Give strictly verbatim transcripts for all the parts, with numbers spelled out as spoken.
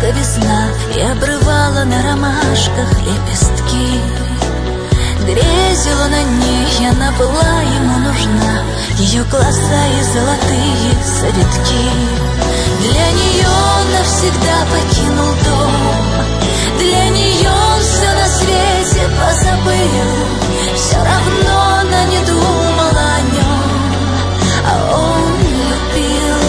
девушка весна и обрывала на ромашках лепестки. Грезила на ней, она была ему нужна, ее глаза и золотые завитки. Для нее он навсегда покинул дом, для нее он все на свете позабыл. Все равно она не думала о нем, а он любил.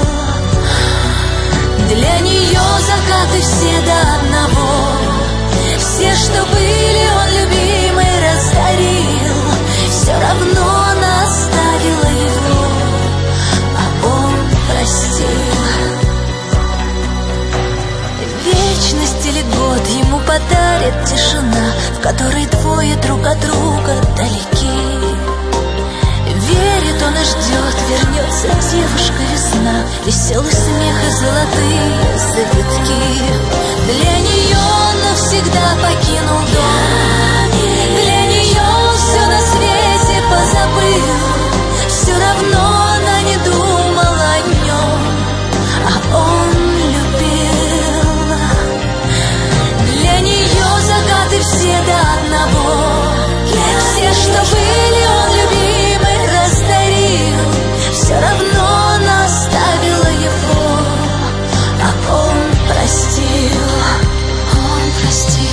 Для нее закаты все до одного, все, что были, он любимый разорил. Все равно она оставила его, а он простил. Вечность или год ему подарит тишина, в которой двое друг от друга далеки. Верит он и ждет, вернется девушка весна, веселый смех и золотые завитки. Для нее он навсегда покинул дом, для нее он все на свете позабыл. Все равно она не думала о нем, а он любил. Для нее закаты все до одного, все, что были, он любимый раздарил. Все равно она оставила его, а он простил, он простил.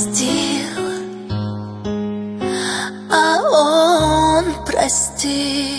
Простил, а он простил.